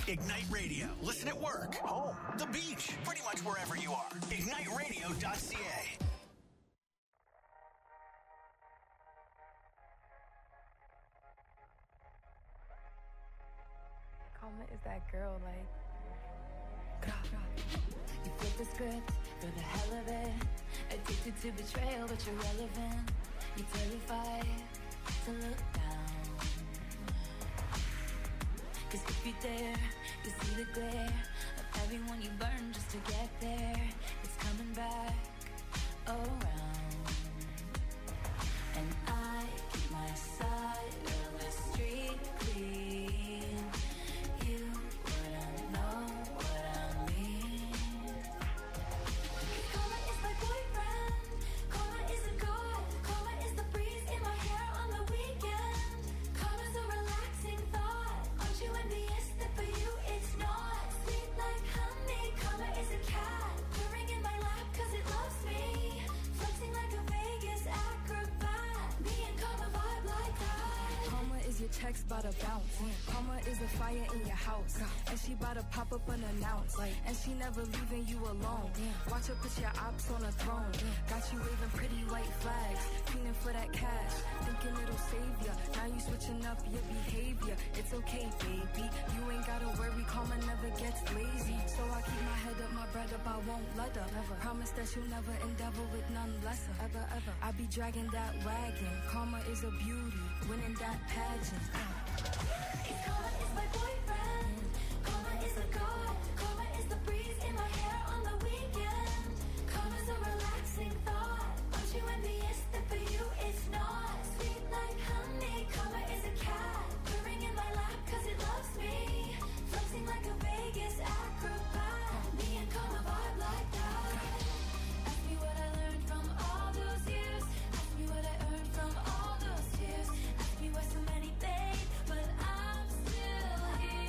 Ignite Radio. Listen at work, home, the beach, pretty much wherever you are. IgniteRadio.ca. Karma is that girl, like. You flip the script for the hell of it. Addicted to betrayal, but you're relevant. You're terrified to look down. 'Cause if you dare, you see the glare of everyone you burn just to get there. It's coming back around. And I keep my side of the street clean. You wouldn't know what I mean. Karma is my boyfriend. Karma is a god. Karma is the breeze in my hair on the weekend. Karma's a relaxing thought. Aren't you envious that for you it's not? Sweet like honey. Karma is a cat purring in my lap 'cause it loves me. Flexing like a Vegas acrobat. Me and Karma vibe like that. Karma is your checks bout to bounce. Karma is a fire in your house. And she bout to pop up unannounced. And she never leaving you alone. Watch her put your ops on a throne. Got you waving pretty white flags. Feeling for that cash. Thinking it'll save ya. Now you switching up your behavior. It's okay, baby. You ain't gotta worry. Karma never gets lazy. So I keep my head up, my bread up. I won't let her. Promise that you'll never endeavor with none lesser. Ever. I be dragging that wagon. Karma is a beauty. Winning that pageant. Karma is my boyfriend. Karma is a god. Karma is the breeze in my hair on the weekend. Karma's a relaxing thought. Aren't you envious that for you it's not? Sweet like honey. Karma is a cat purring in my lap 'cause it loves me. Flexing like a Vegas acrobat. Me and Karma vibe like that. Ask me what I learned from all those years. Ask me what I earned from all those tears. Ask me why so many fade, but I'm still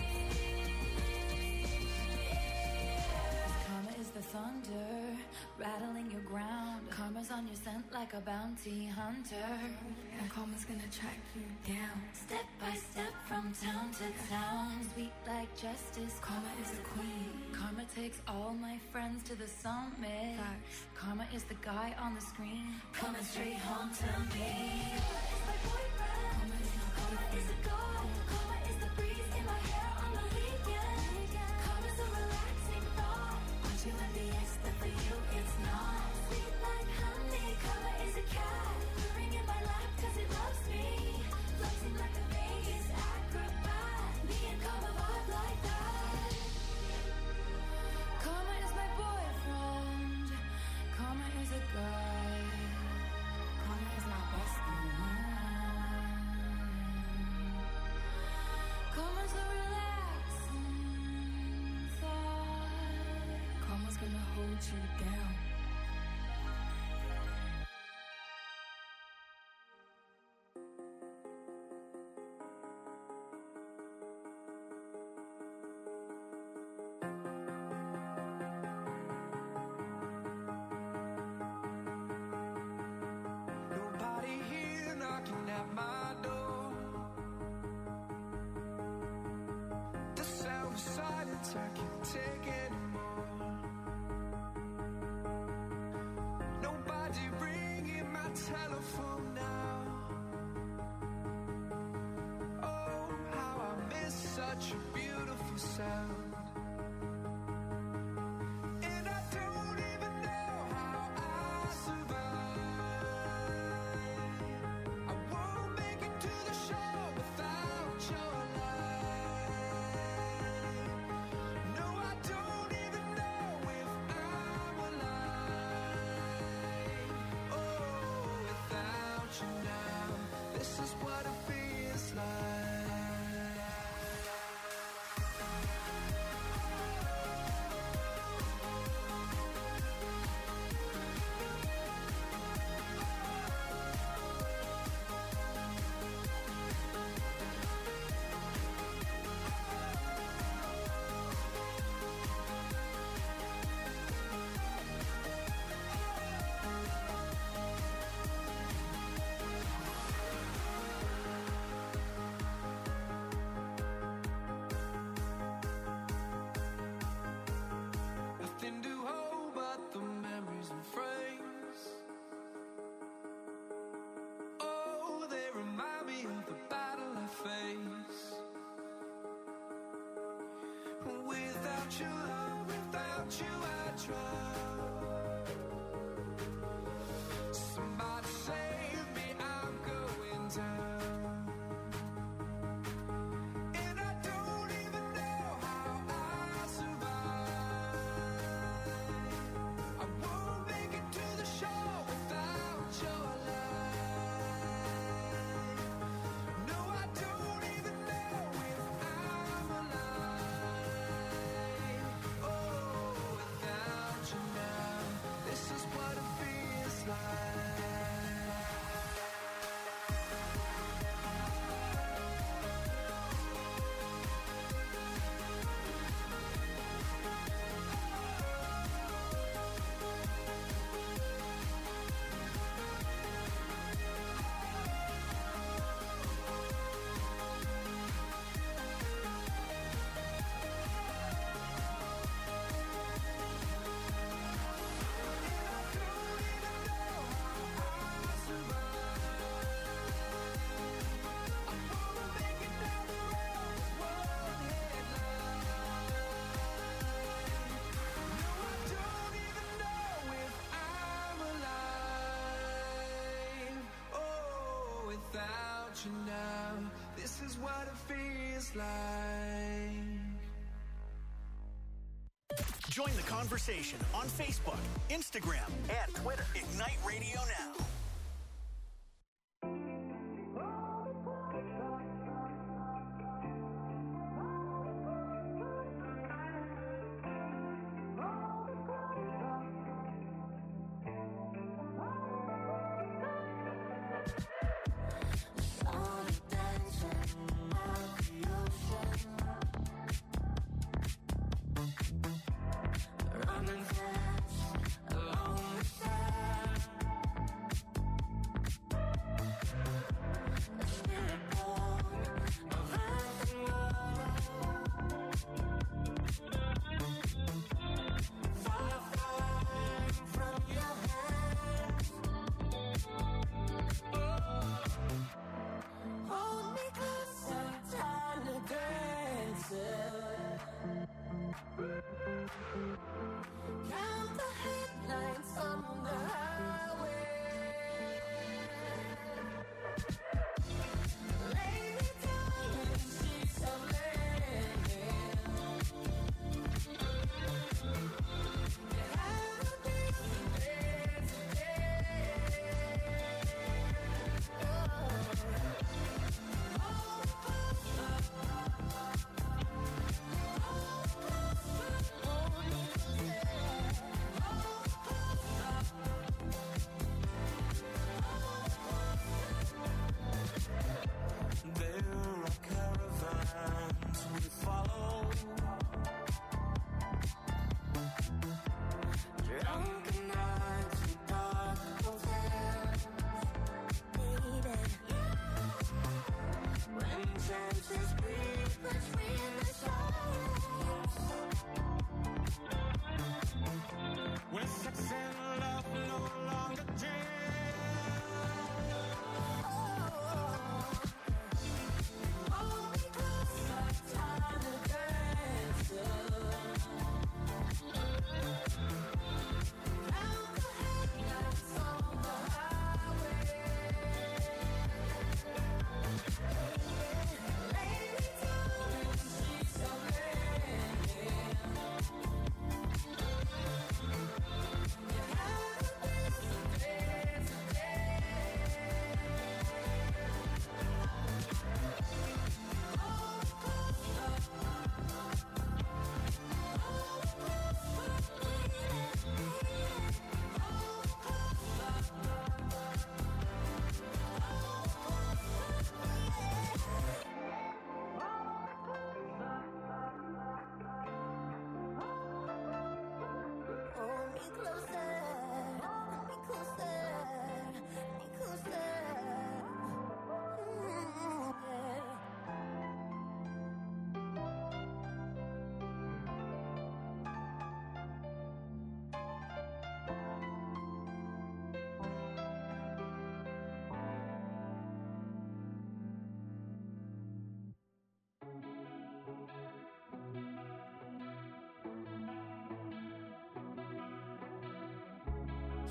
here. Karma is the thunder rattling your ground. Karma's on your scent like a bounty hunter. And karma's gonna track you down. Step by step from town to town. Sweet like justice. Karma is the queen. Karma takes all my friends to the summit. Facts. Karma is the guy on the screen coming straight home to me. Karma is my boyfriend. Karma is a god. Karma is the breeze in my hair on the weekend. Karma's a relaxing thought. Aren't you envious that for you it's not? Sweet like honey. Karma is a cat purring in my lap 'cause it loves me. Flexing like a Vegas acrobat. Me and Karma vibe like that. Karma is my boyfriend. Karma is a guy. Karma is my bestie. Karma's a relaxing thought. Karma's gonna hold you down. Nobody here knocking at my door. The sound of silence I can't take anymore. Nobody ringing my telephone now. Oh, how I miss such a beautiful sound. And I don't even know how I survive. I won't make it to the show without your light. No, I don't even know if I'm alive. Oh, without you now, this is what it feels like. remind me of the battle I face. Without your love, without you I drown. Somebody save me, I'm going down. And I don't even know how I survive. I won't make it to the shore without your light. No, I don't even know if I'm alive. Oh, without you now, this is what it feels like. Without you now, this is what it feels like. Join the conversation on Facebook, Instagram, and Twitter. Ignite Radio Now. Oh,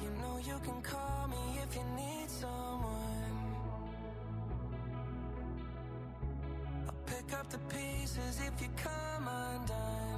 You know you can call me if you need someone. I'll pick up the pieces if you come undone.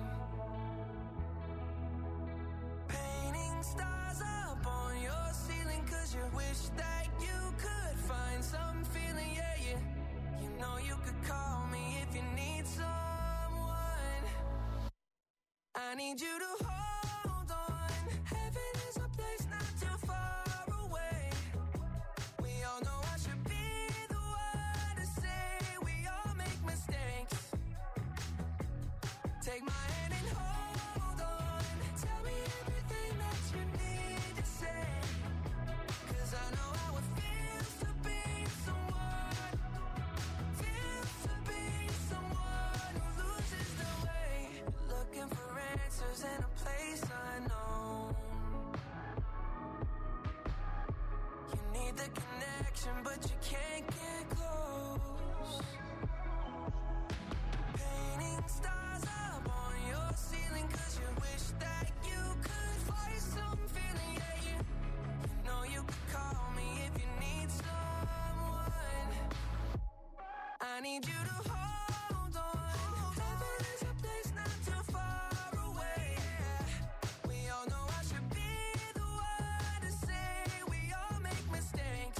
Painting stars up on your ceiling 'cause you wish that you could find some feeling, yeah, yeah. You know you could call me if you need someone. I need you to hold on. Heaven is a place not too far away. We all know I should be the one to say we all make mistakes. Take my hand and hold on. Tell me everything that you need to say. 'Cause I know how it feels to be someone. Feels to be someone who loses the way. Looking for answers in a place unknown. You need the connection, but you can't get close. Painting stars up on your ceiling 'cause you wish that you could find some feeling, yeah, you know you could call me if you need someone. I need you to hold on. Heaven is a place not too far away. We all know I should be the one to say we all make mistakes.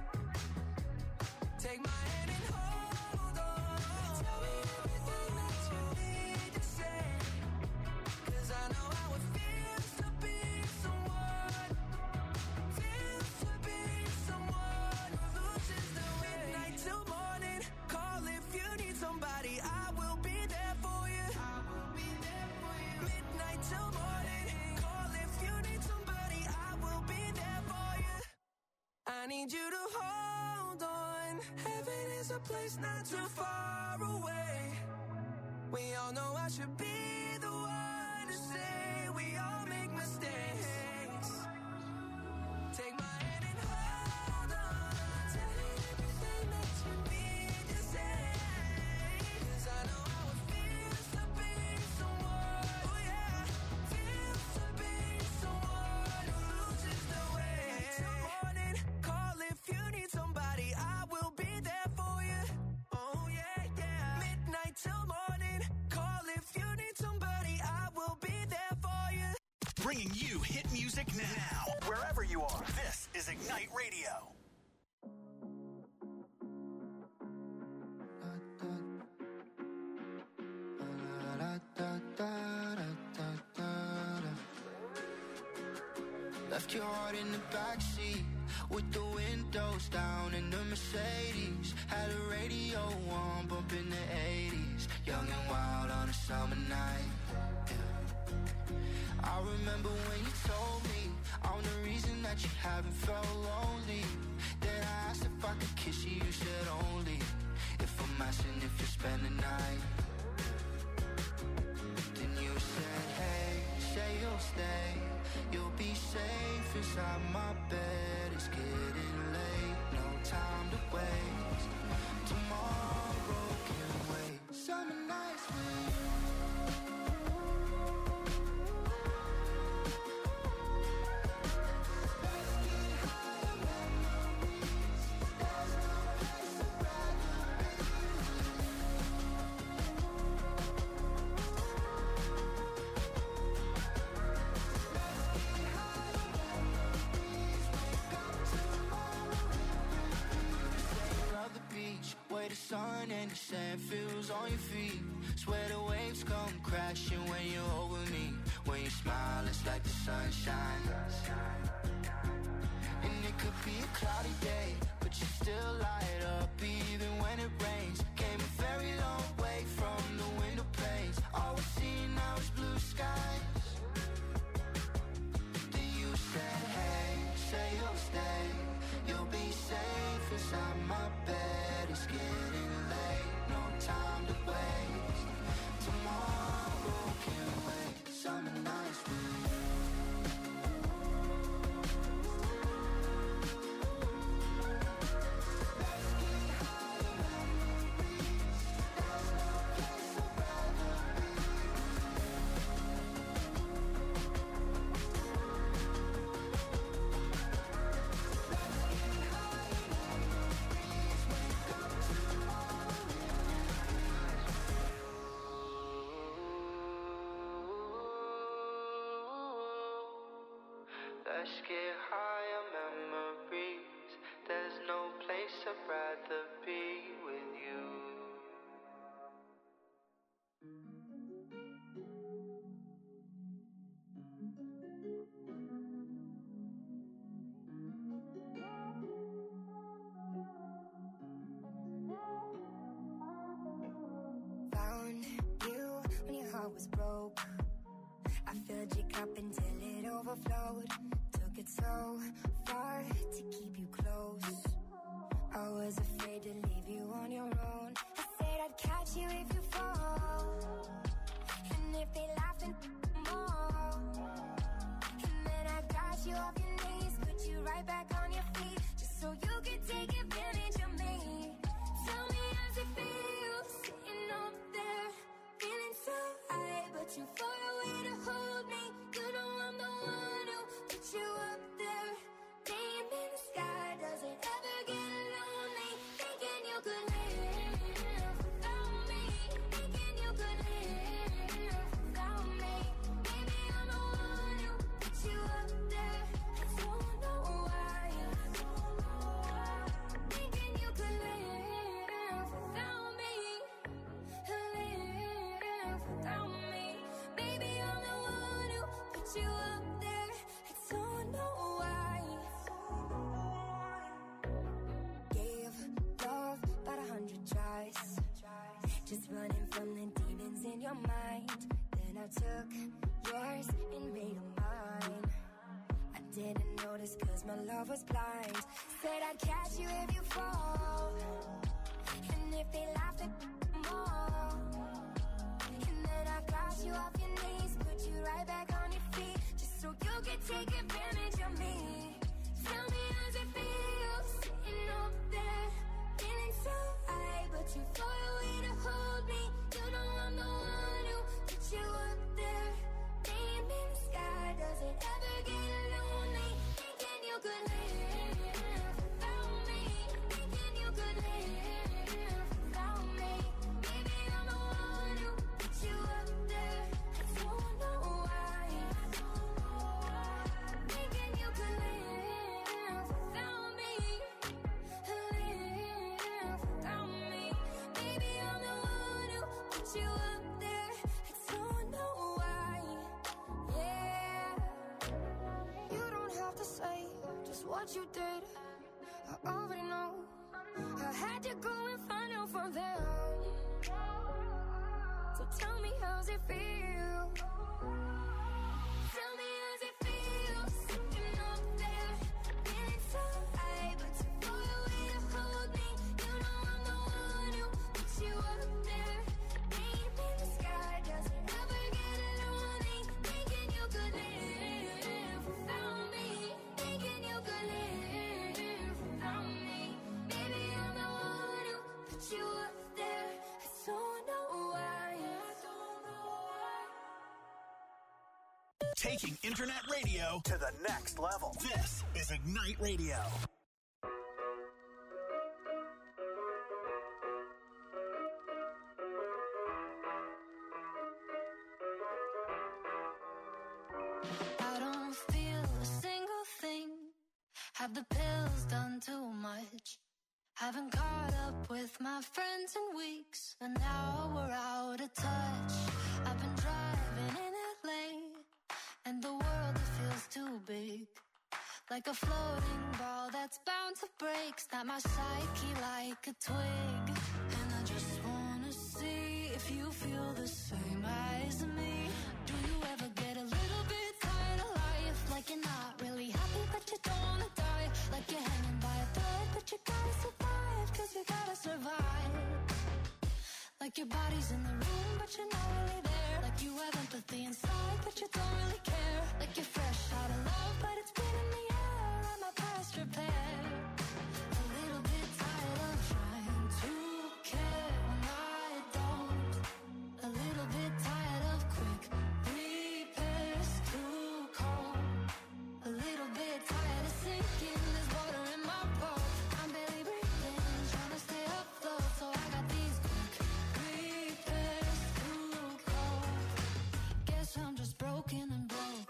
Take my hand and hold on. Tell me everything that you need to say. 'Cause I know how it feels to be someone. Feels to be someone who loses the way. Midnight till morning. Call if you need somebody. I will be there for you. I will be there for you. Midnight till morning. Call if you need somebody. I will be there for you. I need you to hold on. Heaven is a place not too far away. We all know I should be the one to say we all make mistakes. Take my hand and hold on. Tell me everything that you need to say. 'Cause I know how it feels to be someone. Oh yeah, feels to be someone who loses the way. Till morning, call if you need somebody. I will be there for you. Oh yeah, yeah. Midnight till morning, call if you need somebody. I will be there for you. Bringing you hit music now. Wherever you are, this is Ignite Radio. Left your heart in the backseat with the windows down in the Mercedes. Had a radio on, bumping the 80s. Young and wild on a summer night. Yeah. I remember when you told me I'm the reason that you haven't felt lonely. Then I asked if I could kiss you, you said only if I'm asking if you spend the night. Then you said, hey, say you'll stay. You'll be safe inside my bed. It's getting late, no time to waste. Tomorrow can wait. Summer nights with you. Let's get higher memories. There's no place I'd rather be with you. Where the sun and the sand feels on your feet. Swear the waves come crashing when you're over me. When you smile, it's like the sunshine. And it could be a cloudy day, but you still light up even when it rains. Came a very long way from the window panes. All we see now is blue skies. Then you said, hey, say you'll stay. You'll be safe inside my bed. It's getting late, no time to waste. Tomorrow can wait. Summer nights with you. Let's get higher memories. There's no place I'd rather be. overflowed. Took it so far to keep you close. I was afraid to leave you on your own. I said I'd catch you if you fall. And if they laugh and more. And then I got you off your knees, put you right back on your feet, just so you could take advantage of me. Tell me how's it feel, sitting up there, feeling so high, but too far away to hold me. You know I'm the one who put you up there, name in the sky. Does it ever get lonely, thinking you could live without me, thinking you could live without me. Baby, I'm the one who put you up there. I don't know why, thinking you could live without me, live without me. Baby, I'm the one who put you up there. I don't know why. Gave love about 100 tries, just running from the demons in your mind. Then I took yours and made them mine. I didn't notice cause my love was blind. Said I'd catch you if you fall. And if they laughed at more. And then I got you off your knees, put you right back on your feet, just so you could take advantage of me. Tell me how's it feel, sitting up there, feeling so high, but too far away to hold me. You know I'm the one who put you up there, name in the sky. Does it ever get lonely, thinking you could live without me, thinking you could live without me. Baby, I'm the one who put you up there. I don't know why, thinking you could live without me, live without me. Baby, I'm the one who put you up there. I don't know why, yeah. You don't have to say just what you did, I already know. I had to go and find out from them. So tell me how's it feel. Tell me how's it feel, sitting up there, feeling so high, but too far away to hold me. You know I'm the one who put you up there, name in the sky. Does it ever get lonely, thinking you could live without me, thinking you could live without me. Baby, I'm the one who put you up there. I don't know why, I don't know why. Taking internet radio to the next level. This is Ignite Radio. I don't feel a single thing. Have the pills done too much? Haven't caught up with my friends in weeks, and now we're out of touch. I've been driving in LA, and the world it feels too big, like a floating ball that's bound to break. Snap my psyche like a twig, and I just wanna see if you feel the same as me. Do you ever get a little bit tired of life, like you're not really happy but you don't wanna die, like you're hanging by a thread but you gotta survive, cause you gotta survive. Like your body's in the room but you're not really there, like you have empathy inside but you don't really care, like you're fresh out of love but it's been in the air, I'm not past repair. A little bit tired of trying to care when I don't, a little bit tired of quick repairs too cold, a little bit tired of sinking, there's water in my boat, I'm barely breathing, trying to stay afloat, so I got these quick repairs too cold. Guess I'm just broken and broke.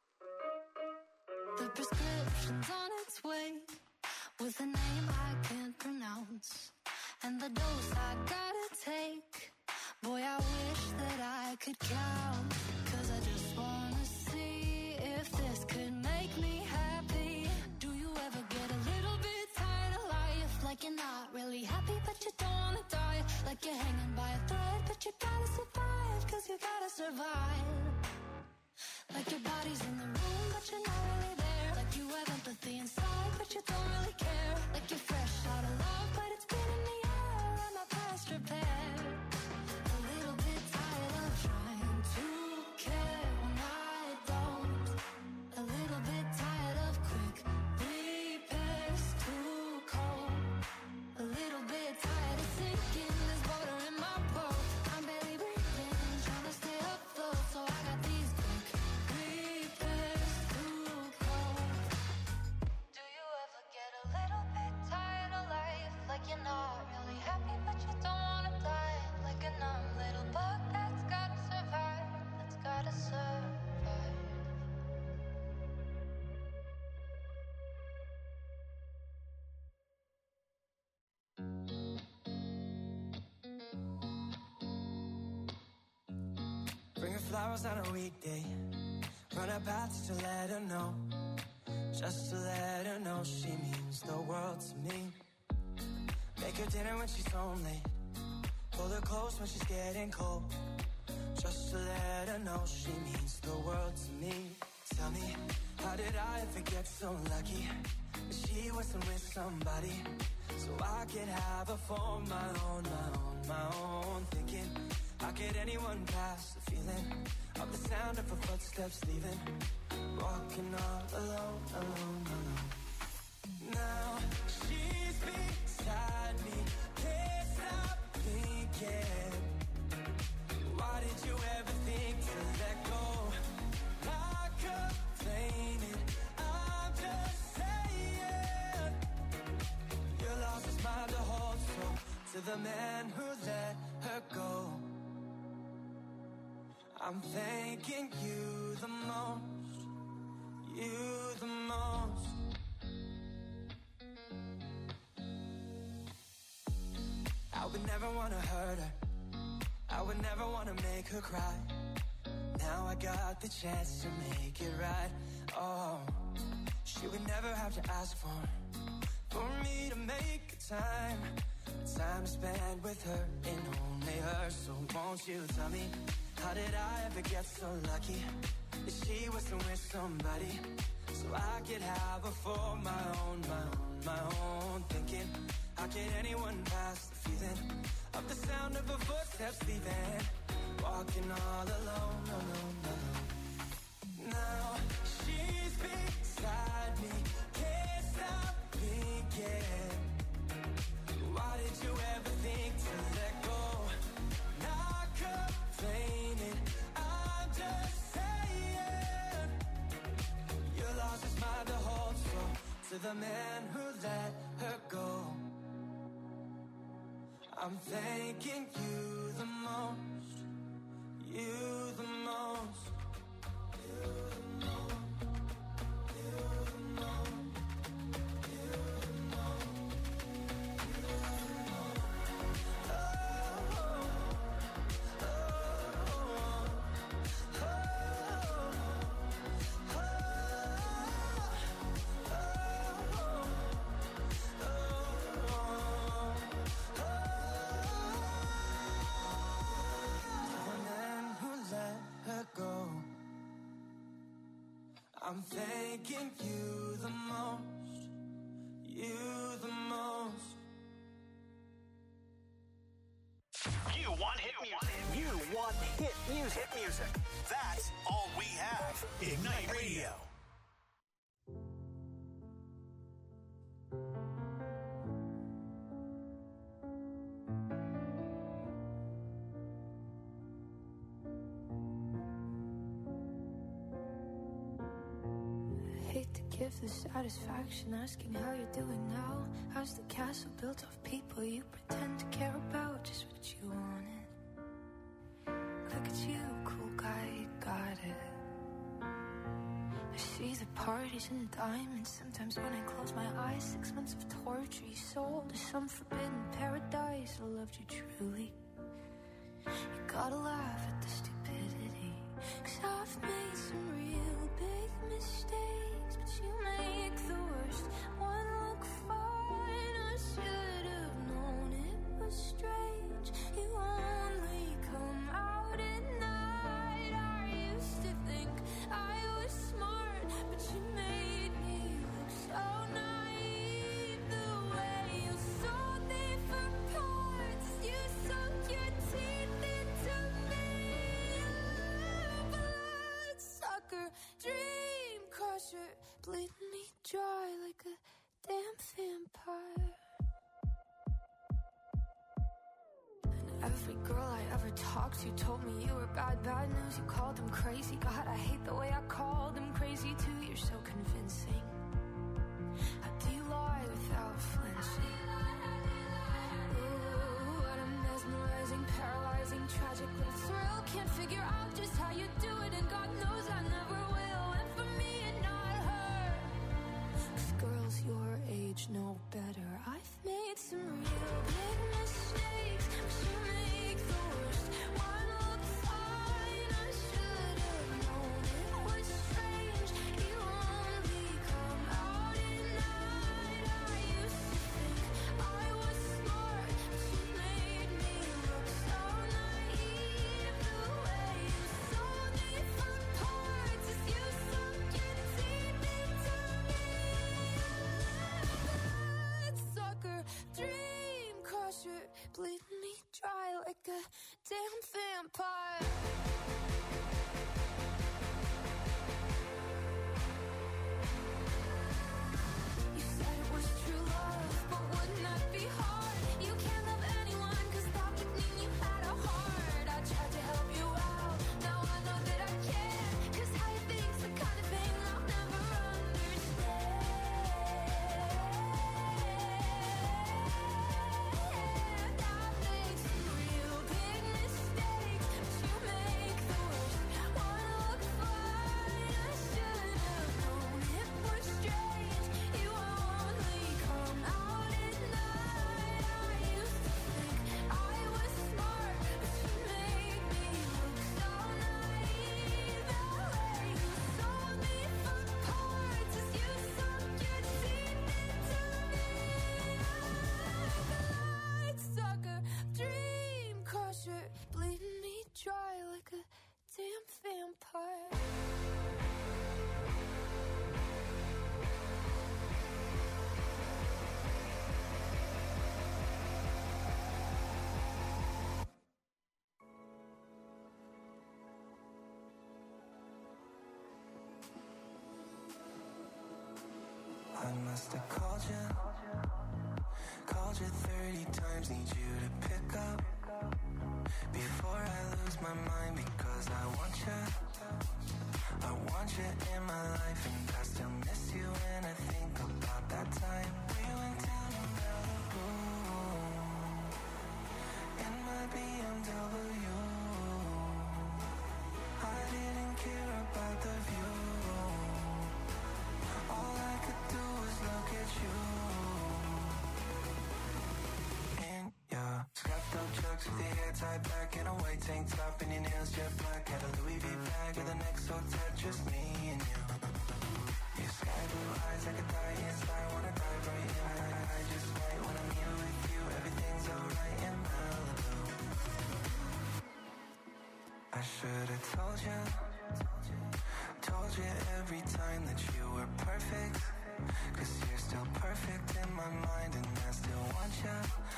The prescription's on its way, with a name I can't pronounce, and the dose I gotta take. Boy, I wish that I could count, cause I just wanna see if this could make me happy. Do you ever get a little bit tired of life, like you're not really happy but you don't wanna die, like you're hanging by a thread but you gotta survive, cause you gotta survive. Like your body's in the room, but you're not really there. Like you have empathy inside, but you don't really care. Like you're fresh out of love, but it's been in the air. I'm not past repair. A little bit tired of trying to care when I don't. A little bit tired of quick repairs, too cold. A little bit tired of sinking, there's water in my boat. I'm barely breathing, trying to stay afloat, so I got these quick repairs, too cold. Do you ever get a little bit tired of life? Like you're not really happy, but you don't wanna die. Like a numb little bug that's gotta survive, that's gotta survive. Bring her flowers on a weekday. Run her path just to let her know. Just to let her know she means the world to me. Make her dinner when she's home late. Pull her close when she's getting cold. Just to let her know she means the world to me. Tell me, how did I ever get so lucky that she wasn't with somebody so I could have her for my own, my own. Thinking, how could anyone pass the feeling of the sound of her footsteps leaving? Walking all alone, alone, alone. Now she's beside me, can't stop thinking. Why did you ever think to let go? Not complaining, I'm just saying. Your loss is mine to hold, so to the man who let her go, I'm thanking you the most, you the most. I would never want to hurt her, I would never want to make her cry. Now I got the chance to make it right. Oh, she would never have to ask for me to make time to spend with her and only her. So won't you tell me, how did I ever get so lucky that she wasn't with somebody so I could have her for my own, my own. Thinking, how could anyone pass the feeling of the sound of her footsteps leaving? Walking all alone, alone, alone. Now she's beside me, can't stop thinking. Why did you ever think to let go? Not complaining, I'm just saying. Your loss is mine to hold, so to the man who let her go, I'm thanking you the most, you the most, you the most, you the most, you the most, you the most. Oh, oh, oh, oh, oh, I'm thanking you the most, you the most. You want hit music. You want hit music. Hit music. That's all we have. Ignite Radio. Hate to give the satisfaction asking how you're doing now. How's the castle built of people you pretend to care about? Just what you wanted. Look at you, cool guy, you got it. I see the parties and the diamonds. Sometimes when I close my eyes, 6 months of torture you sold to some forbidden paradise. I loved you truly. You gotta laugh at the stupidity, 'cause I've made some real big mistakes, but you make the worst one look fine. I should have known it was strange. You only come out at night. I used to think Every girl I ever talked to told me you were bad, bad news. You called them crazy. God, I hate the way I called them crazy too. You're so convincing. How do you lie without flinching? Ooh, what a mesmerizing, paralyzing, tragic little thrill. Can't figure out just how you do it, and God knows I never will. And for me and not her, 'cause girls your age know better. I've made some real big mistakes, but you make the worst one look fine. I should have known it was strange. You only come out at night. I used to think I was smart, but you made me look so naive. The way you sold me for parts as you sunk your teeth into me. Sucker, dream crusher, bleed me dry like a damn vampire. You said it was true love, but wouldn't that be hard? You can't love anyone, 'cause that would mean you had a heart. I tried to help you out, now I know that I can't, 'cause how you think's the kind of thing I'll never understand. I've made some real big mistakes, but you make the worst one look fine. I should have known it was strange. You only come out at night. I used to think I was smart, but you made me look so naive. The way you sold me for parts as you sunk your teeth into me. Light sucker, dream crusher, bleeding me dry like a damn vampire. I must have called you 30 times, need you to pick up before I lose my mind, because I want you in my life, and I still miss you when I think about that time we went down to Malibu in my BMW. I didn't care about the view. All I could do was look at you. In your strapped up chucks with your hair tied back in a white tank top and your nails jet black. Had a Louis V bag with the next hotel, just me and you. Your sky blue eyes like a dying star, wanna dive right in. I just might when I'm here with you. Everything's alright in Malibu. I should have told you every time that you were perfect, 'cause you're still perfect in my mind, and I still want you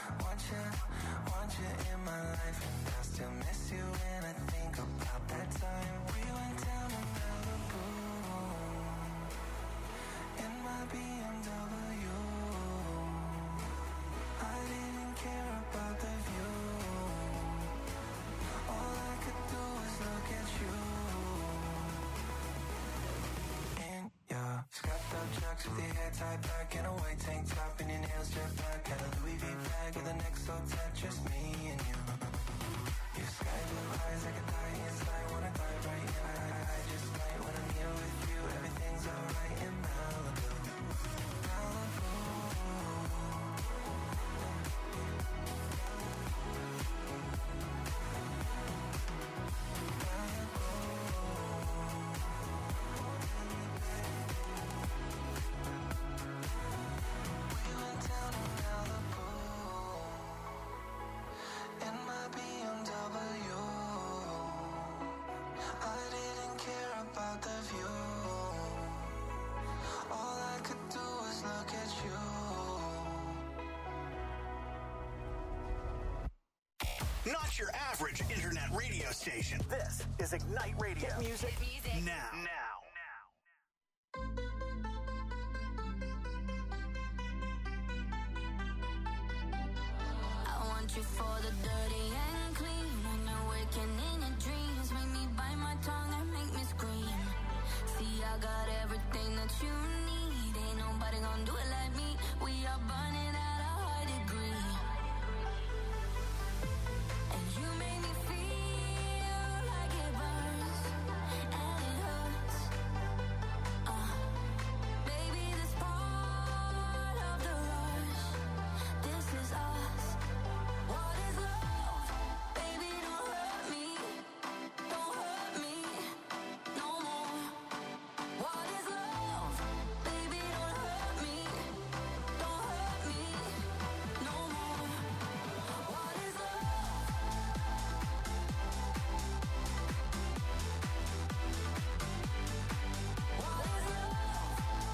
in my life, and I still miss you when I think about that time we went down to Malibu in my BMW. I didn't care about the view. All I could do was look at you. In your strapped up chucks with your hair tied back in a white tank top and your nails jet black. Had a Louis V bag with the next hotel, just me and you. Your sky blue eyes like a dying star, wanna dive right in. I just might when I'm here with you. Everything's alright in Malibu. Malibu. We went down to Malibu in my BMW. I didn't care about the view. All I could do was look at you. Not your average internet radio station. This is Ignite Radio. Hit music now. I want you for the dirty and Waking in your dreams, make me bite my tongue and make me scream. See, I got everything that you need. Ain't nobody gonna do it like me. We are burning at a high degree. And you make me feel like it burns and it hurts. Baby, this part of the rush. This is us. What is love? Baby, don't hurt me. Don't hurt me no more. What is love? Baby, don't hurt me. Don't hurt me no more. What is love? What is love?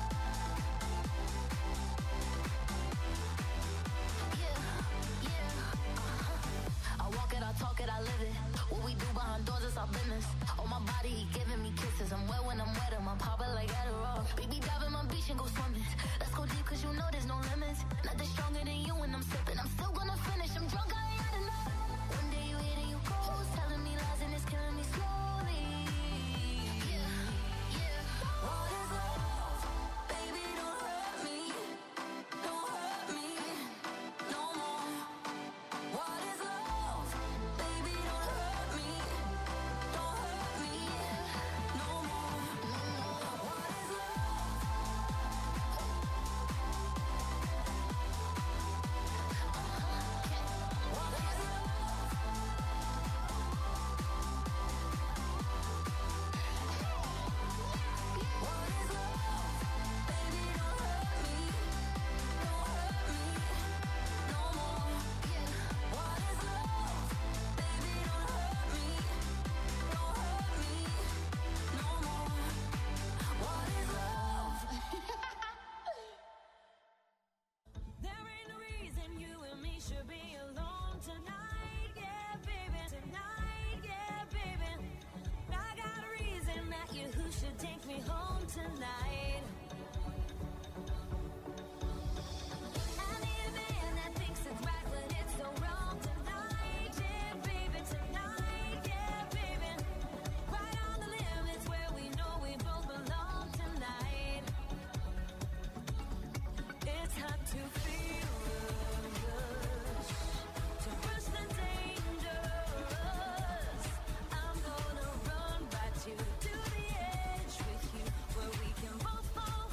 Yeah. I walk it, I talk it, I live it. What we do behind doors is our business. On my body, he giving me kisses. I'm wet when I'm wet, I'm popping like Adderall. Baby, dive in my beach and go swimming. Let's go deep, cause you know there's no limits. Nothing stronger than you when I'm sipping. I'm still gonna finish, I'm drunk, I ain't had enough. One day you hit and you close, telling me lies and it's killing me slowly. Yeah. What is love? Baby, don't hurt me. Don't hurt me no more. What is love? Baby, don't hurt me. Don't hurt me no more. What is love? What is love? What is love? Baby, don't hurt me. Don't hurt me no more. What is love? Baby, don't hurt me. Don't hurt me no more. What is love? There ain't no reason you and me should be alone tonight, yeah, baby. Tonight, yeah, baby. I got a reason that you who should take me home tonight. I need a man that thinks it's right, but it's so wrong tonight, yeah, baby. Tonight, yeah, baby. Right on the limits where we know we both belong tonight. It's hard to feel the rush, to rush the dangerous. I'm gonna run right to the edge with you, where we can both fall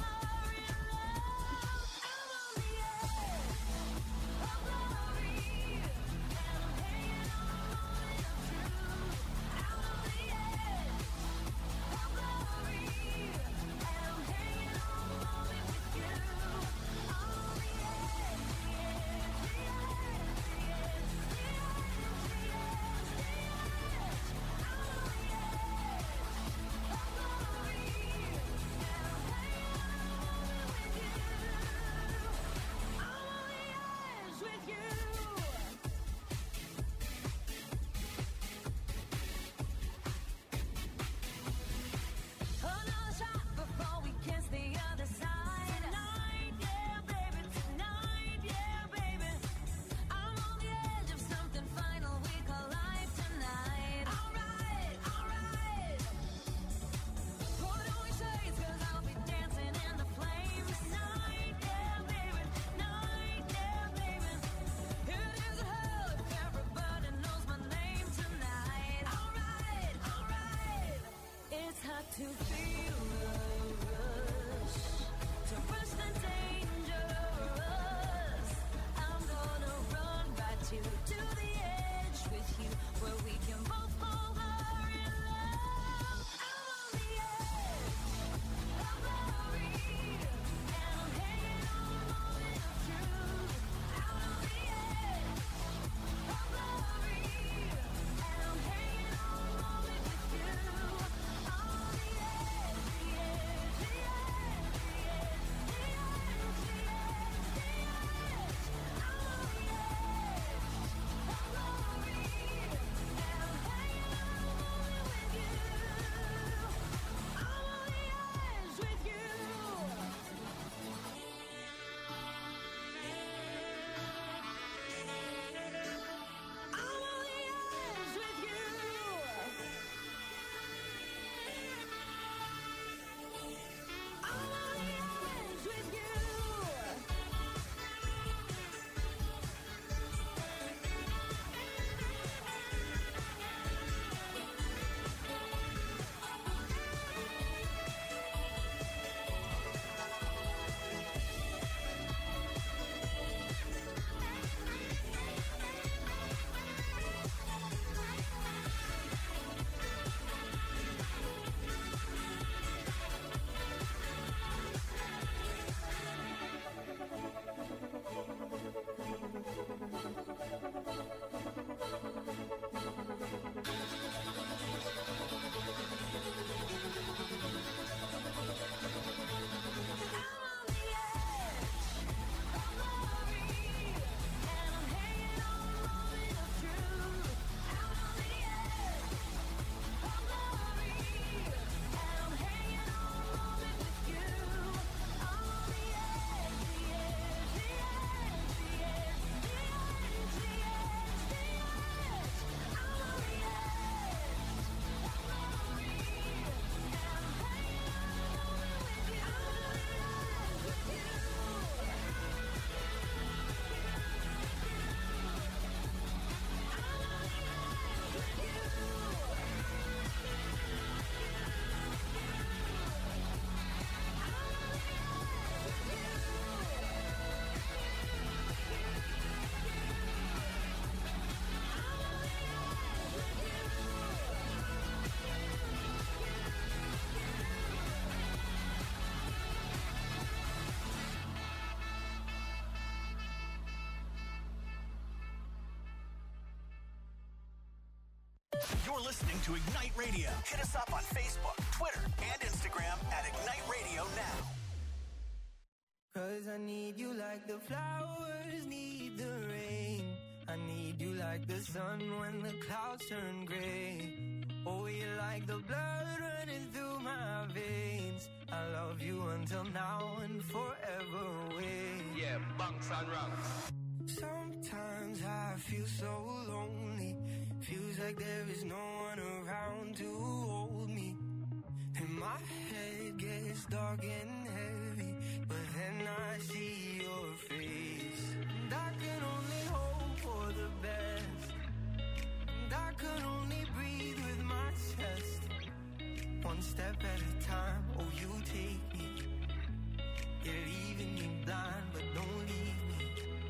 You're listening to Ignite Radio. Hit us up on Facebook, Twitter, and Instagram at Ignite Radio now. 'Cause I need you like the flowers need the rain. I need you like the sun when the clouds turn gray. Oh, you're like the blood running through my veins. I love you until now and forever away. Yeah, bunks and rungs. Sometimes I feel so lonely. Feels like there is no one around to hold me. And my head gets dark and heavy, but then I see your face. And I can only hope for the best. And I can only breathe with my chest. One step at a time, oh you take me. You're leaving me blind, but don't leave me.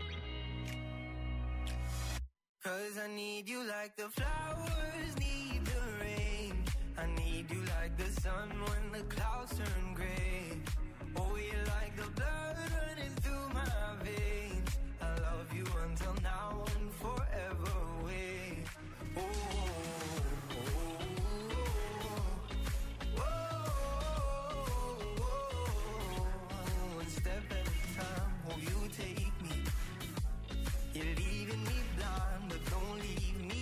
'Cause I need you like the flowers need the rain. I need you like the sun when the clouds turn gray. Oh, you're like the blood running through my veins. I love you until now and forever away. Oh, oh, oh, oh, oh. One step at a time, oh, you take me. You're leaving me blind, but don't leave me.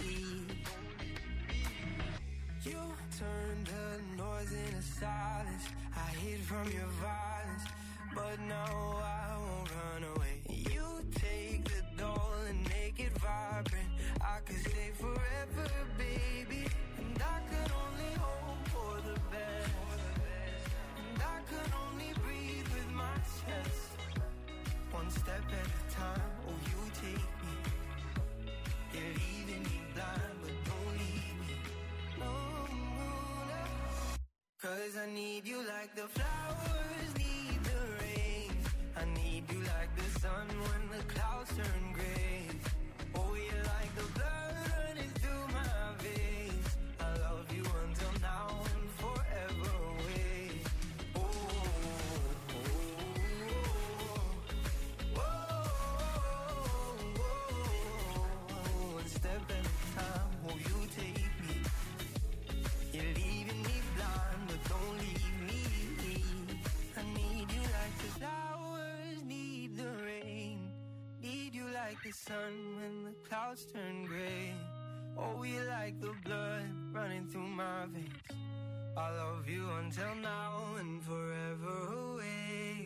You turn the noise into silence. I hid from your violence, but now I won't run away. You take the doll and make it vibrant. I could stay forever, baby. And I could only hope for the best. And I could only breathe with my chest. One step at a time, oh you take me. You're leaving me blind, but don't leave me. No, no. 'Cause I need you like the flowers need the rain. I need you like the sun when the clouds turn gray. Oh, you're like the blood running through my veins. I love you until now and forever away. Oh, oh, oh, oh, oh. One step at a time, oh you take me. You're leaving me blind, but don't leave me. I need you like the flowers need the rain. Need you like the sun when the clouds turn gray. Oh, you like the blood running through my veins. I love you until now and forever away.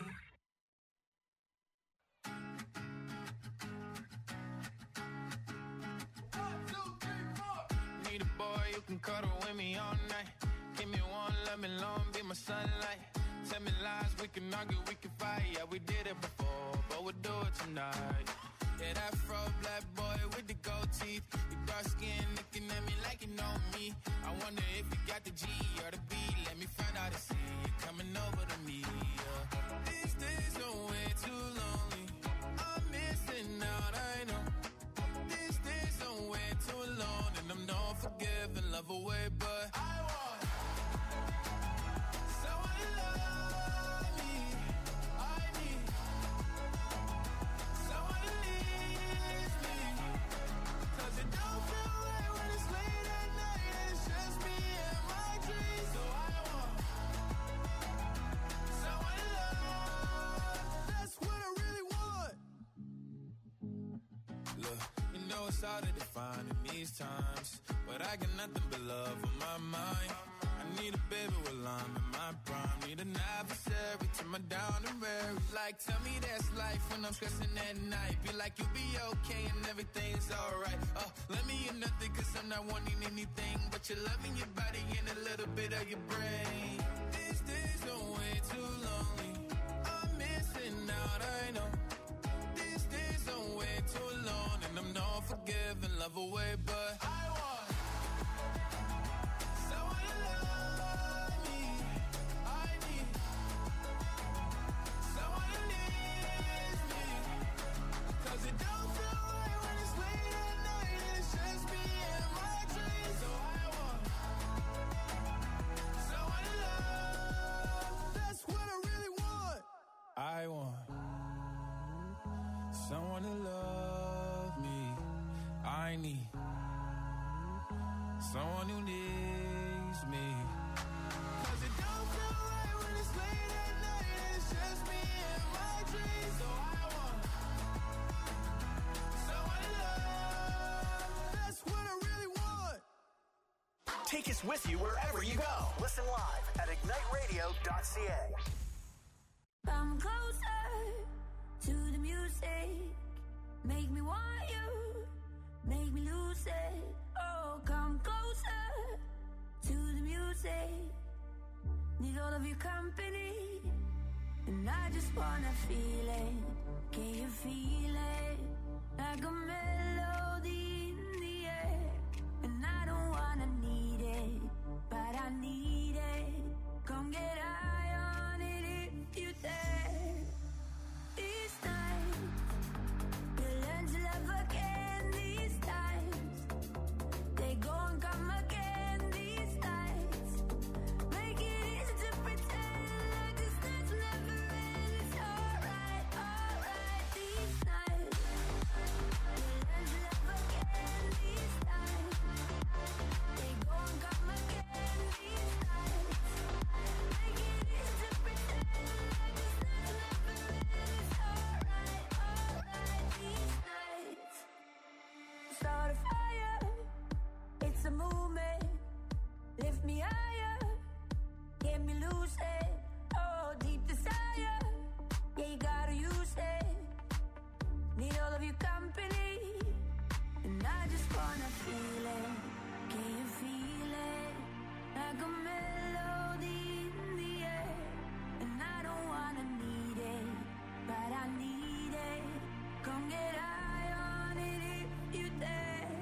Need a boy who can cuddle with me all night. Give me one, let me long, be my sunlight. Tell me lies, we can argue, we can fight. Yeah, we did it before, but we'll do it tonight. Yeah, that fro black boy with the gold teeth. Your dark skin looking at me like you know me. I wonder if you got the G or the B. Let me find out and see you coming over to me. Yeah. These days are way too lonely. I'm missing out, I know. These days are way too long, and I'm not forgiving, love away, but I want someone to love me. I need someone to leave me. 'Cause it don't feel right when it's late at night and it's just me and my dreams. So I want someone to love. That's what I really want. Look, you know it's hard to define in these times, but I got nothing but love on my mind. I need a baby while I'm in my prime. Need an adversary to my down and weary. Like, tell me that's life when I'm stressing at night. Be like, you'll be okay and everything's alright. Let me in nothing 'cause I'm not wanting anything but your loving, your body and a little bit of your brain. These days are way too lonely. I'm missing out, I know. These days are way too long, and I'm not forgiving, love away, but I want someone to love me. I need someone to leave me. 'Cause it don't feel right when it's late at night and it's just me and my dreams. So I want someone to love. That's what I really want. I want someone to love me. I need someone who needs me. 'Cause it don't feel right when it's late at night and it's just me and my dreams. So I want someone to love. That's what I really want. Take us with you wherever you go. Listen live at igniteradio.ca. Come closer to the music. Make me want you. Make me lose it. Oh, come closer to the music. Need all of your company. And I just wanna feel it. Can you feel it? Like a melody in the air. And I don't wanna need it, but I need it. Come get high on it if you dare. These nights, you'll learn to love again. These times, they go and come again. These nights, make it easy to pretend like this night will never end. It's alright, alright. These nights, you'll learn to love again. These times, they go and come again. These nights, make it easy to pretend like this night will never end. It's alright, alright. These nights, start a fire. It's a movement. Lift me higher. Get me lucid. Oh, deep desire. Yeah, you gotta use it. Need all of your company. And I just wanna feel it. Can you feel it? Like a melody in the air. And I don't wanna need it, but I need it. Come get high on it if you dare.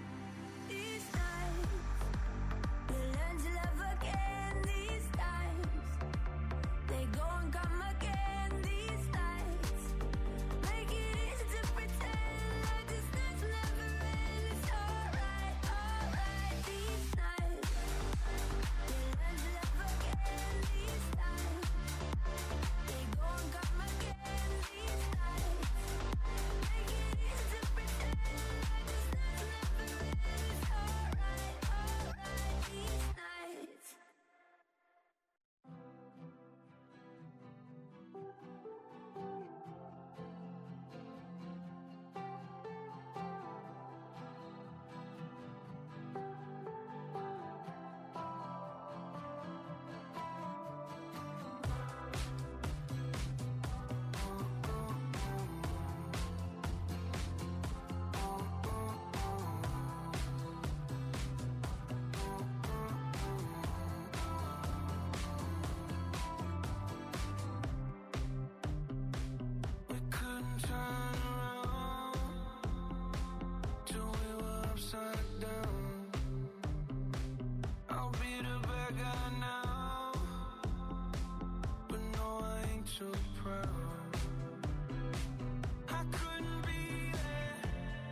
These nights, you'll learn to love again. These times, they go and come again. These nights, make it easy to pretend like this night will never end. It's alright, alright. These nights, you'll learn to love again. These times, they go and come again. These nights, make it easy to pretend like this night will never end. It's alright, alright. These nights. We couldn't turn around till we were upside down. I'll be the bad guy now, but no, I ain't too proud. I couldn't be there,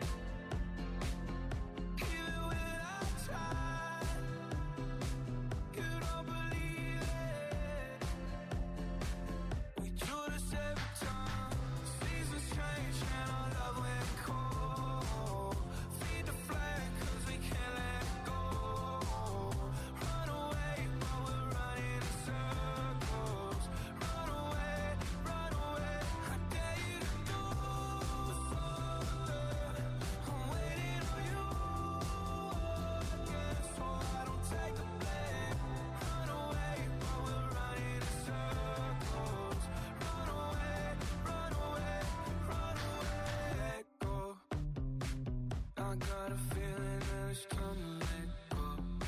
even when I tried. You don't believe it. We do this every time. Seasons change and our love went cold. Feed the flame 'cause we can't let go. Run away, but we're running in circles. Run away, run away. I dare you to do something. I'm waiting on you again, so I don't take the blame. Run away, but we're running in circles. Run away, run away, run away. Let go. I got a feeling that it's time to let go.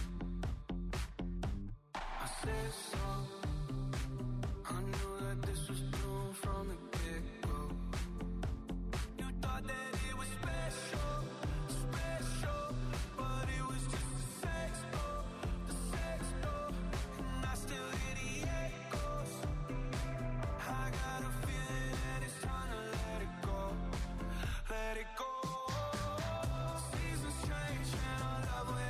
I said so. I knew that this was doomed from the get-go. You thought that it was special, special, but it was just a sex door, and I still hear the echoes. I got a feeling that it's time to let it go, let it go. Seasons change and our love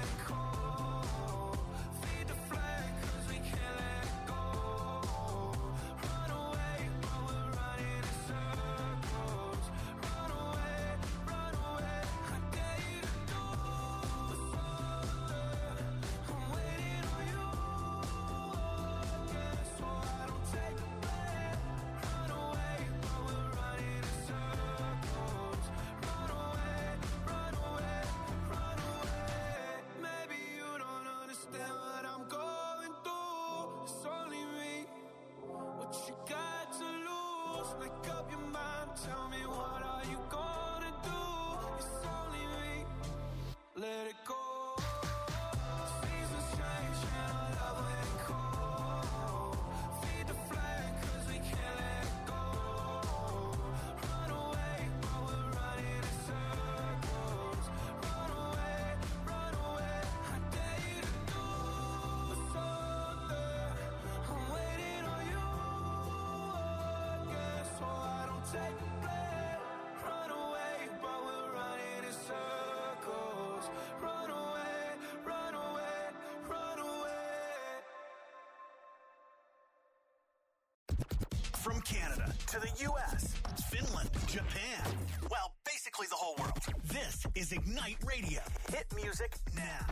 Just make up your mind, tell me what are you gonna do? It's only me, let it go. Seasons change and our love let it go. Feed the flame cause we can't let it go. Run away, but we're running in circles. Run away, I dare you to do something. I'm waiting on you again, so I don't take the blame. Run away, but we're running in circles. Run away, run away, run away. From Canada to the U.S., Finland, Japan, well, basically the whole world. This is Ignite Radio. Hit music now.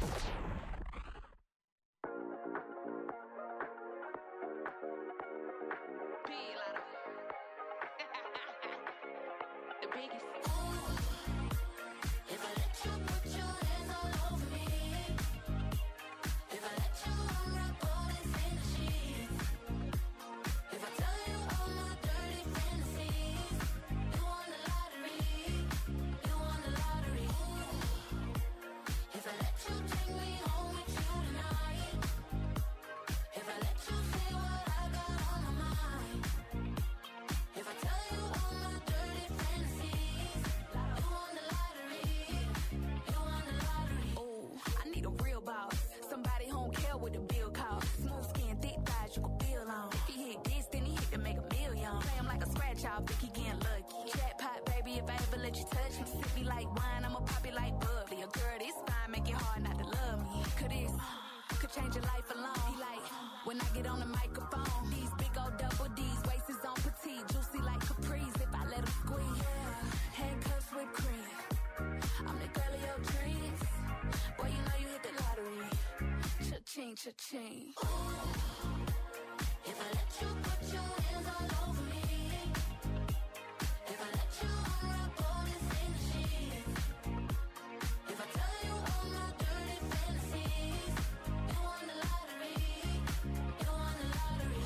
The biggest. If I let you put your hands all over me, if I let you unwrap all this in the sheets, if I tell you all my dirty fantasies, you won the lottery, you won the lottery. If I let you take me home with you tonight, if I let you say what I got on my mind, if I tell you all my dirty fantasies, you won the lottery, you won the lottery. Ooh, I need a real boss. Somebody who don't care what the bill costs. Smooth skin, thick thighs, you can feel on. If he hit this, then he hit to make a million. Play him like a scratch off, think he getting lucky. Jackpot, baby, if I ever let you touch me. Sip me like wine, I'ma pop it like bubbly. A girl this fine, make it hard not to love me. Could this, could change your life alone. He like, when I get on the microphone, these big old double D's, waist is on petite, juicy like capris. If I let him squeeze, handcuffs with cream. I'm the girl of your dreams. Boy, you know you hit the lottery. Cha-ching, cha-ching. If I let you put your hands all over me, if I let you unwrap all this in the sheets, if I tell you all my dirty fantasies, you won the lottery, you won the lottery.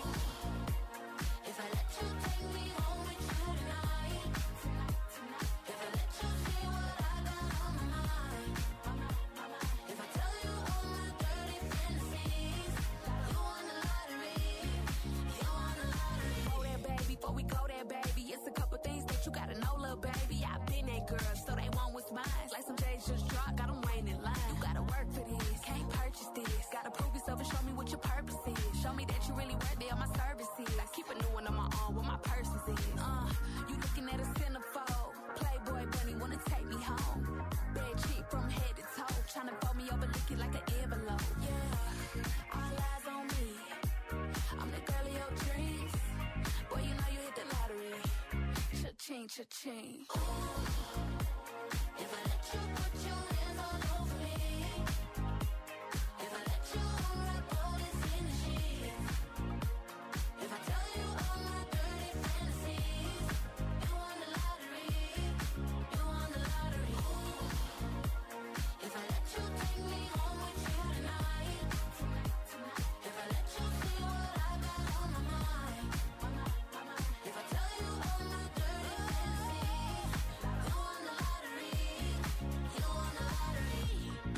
If I let you take me home with you tonight, if I let you see what I got on my mind, if I tell you all my dirty fantasies, you won the lottery, you won the lottery. Go there, baby, before we go there, baby. It's a couple things that you gotta know, little baby. I've been that girl, so they want what's mine. Like some J's just dropped, got them waiting in line. You gotta work for this, can't purchase this. Gotta prove yourself and show me what your purpose is. Show me that you really worth it on my services. I keep a new one on my arm, where my purses is. You looking at a centerfold. Playboy bunny wanna take me home. Bad chick from head to toe, tryna fold me over, lick it like an envelope. Yeah, all eyes on me. I'm the girl of your dreams. Boy, you know you hit the lottery. Cha-ching, cha-ching. If I let you put your hands all over me, if I let you unwrap all this in the sheets, if I tell you all my dirty fantasies, you won the lottery, you won the lottery. If I let you take me home with you tonight, if I let you see what I got on my mind, if I tell you all my dirty fantasies, you won the lottery, you won the lottery.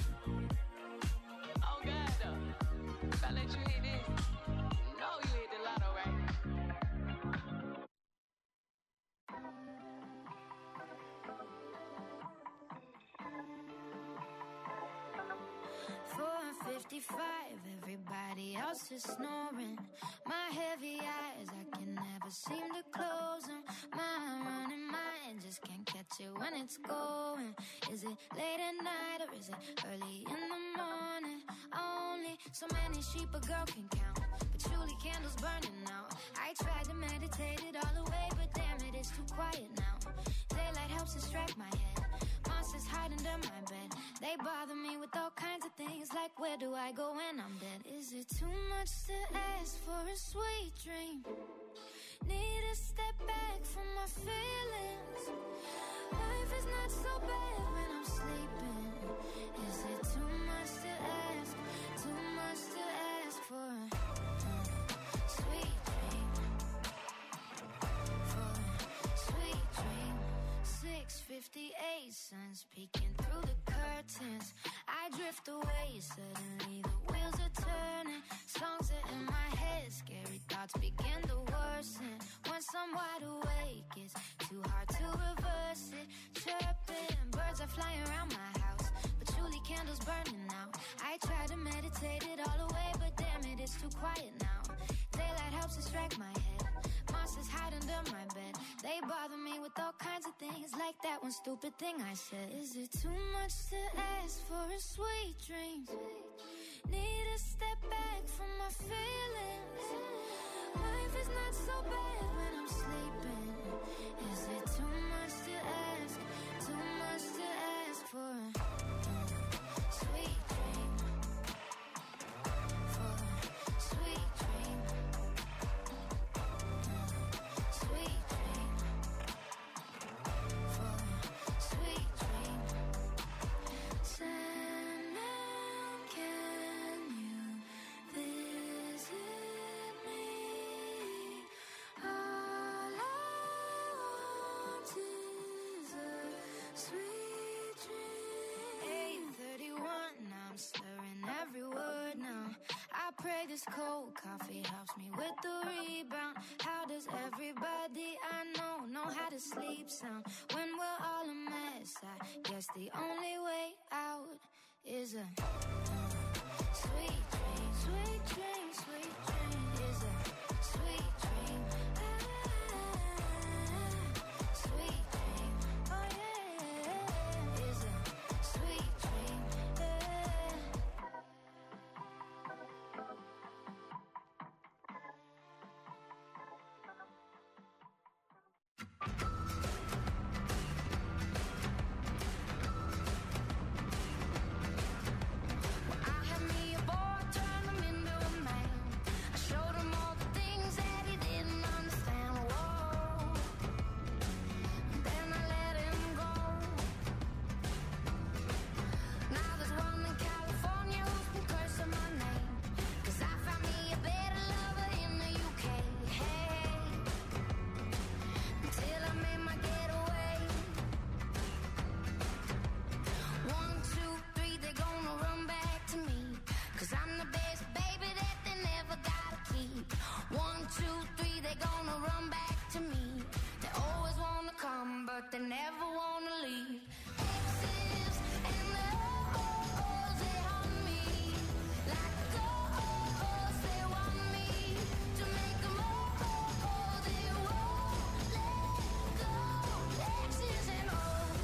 Oh God, though. If I let you hit this, you know you hit the lotto, right? 4:55, everybody else is snoring. My heavy eyes, I can never seem to close them. My running mind just can't catch it when it's going. Is it late at night or is it early in the morning? Only so many sheep a girl can count, patchouli candles burning out. I tried to meditate it all away, but damn it, it's too quiet now. Daylight helps distract my head. Monsters hide under my bed. They bother me with all kinds of things, like where do I go when I'm dead? Is it too much to ask for a sweet dream? Need to step back from my feelings. Life is not so bad when I'm sleeping. Is it too much to ask? Too much to ask for a sweet dream? sense. Peeking through the curtains, I drift away. Suddenly the wheels are turning. Songs are in my head. Scary thoughts begin to worsen. Once I'm wide awake, it's too hard to reverse it. Chirping, birds are flying around my house, patchouli candles burning out. I try to meditate it all away, but damn it, it's too quiet now. Daylight helps distract my head. Monsters hide under my bed. They bother me with all kinds of things, like that one stupid thing I said. Is it too much to ask for a sweet dream? Need to step back from my feelings. Life is not so bad when I'm sleeping. Is it too much to ask? Too much to ask for a sweet dream? For a sweet dream. Sweet dream. For a sweet dream. Sandman, can you visit me? All I want is a sweet dream. 8:31, I'm slurring every word now. I pray this cold coffee helps me with the rebound. How does everybody I know how to sleep sound when we're all a mess? I guess the only way out is a sweet dream. Sweet dream, sweet dream is a sweet dream. Sweet dream, oh yeah, is a sweet dream. I had me a boy, turned him into a man. I showed him all the things that he didn't understand. Whoa. Then I let him go. Now there's one in California who's been cursing my name, 'cause I found me a better lover in the UK. Hey, until I made my getaway. 1, 2, 3, they're gonna run back to me, 'cause I'm the best baby that they never gotta keep. 1, 2, 3, they're gonna run back to me. They always wanna come, but they never wanna leave. Exes and the oh-ohs, they haunt me like oh-ohs, they want me to make them oh-oh, they won't let go. Exes and O's.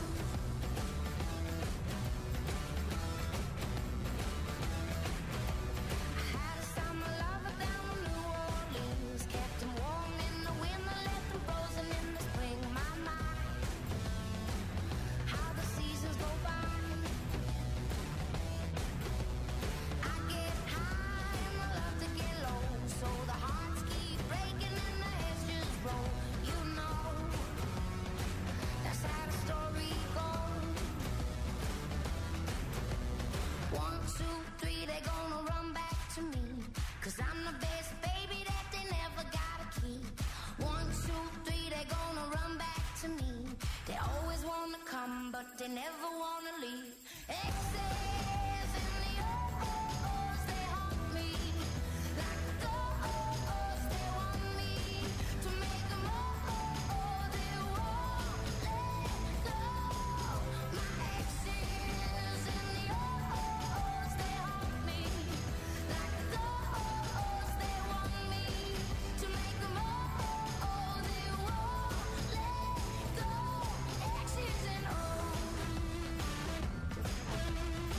I had a summer lover down in New Orleans, kept him warm in the winter, left him frozen in the spring. My mind, how the seasons go by. I get high and I love to get low, so the hearts keep breaking and the heads just roll. You know, that's how the story goes. 1, 2, 3, they're gonna run back to me, 'cause I'm the best baby that they never gotta keep. 1, 2, 3, they're gonna run back to me. They always wanna come, but they never wanna leave. Exes and the oh-ohs, they haunt me like oh-ohs, they want me to make them oh-oh, they won't let go. My exes and the oh-ohs, they haunt me like oh-ohs, they want me to make them oh-oh, they won't let go. Exes and O's.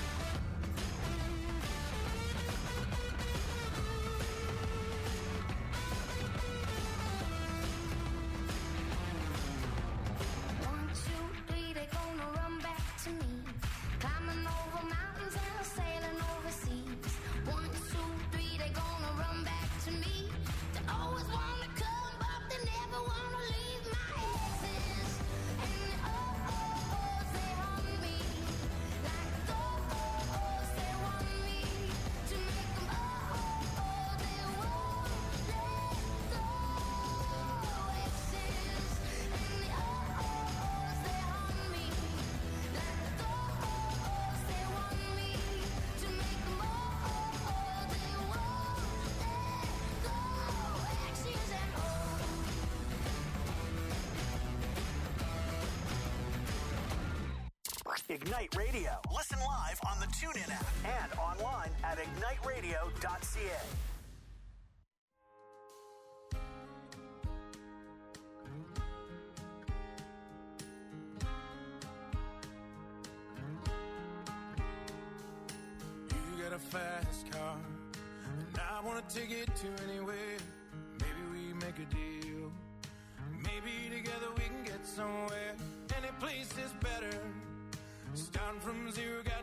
Ignite Radio. Listen live on the TuneIn app and online at igniteradio.ca. You got a fast car, and I wanna take it to anywhere. Maybe we make a deal. Maybe together we can get somewhere. Any place is better. Starting from zero.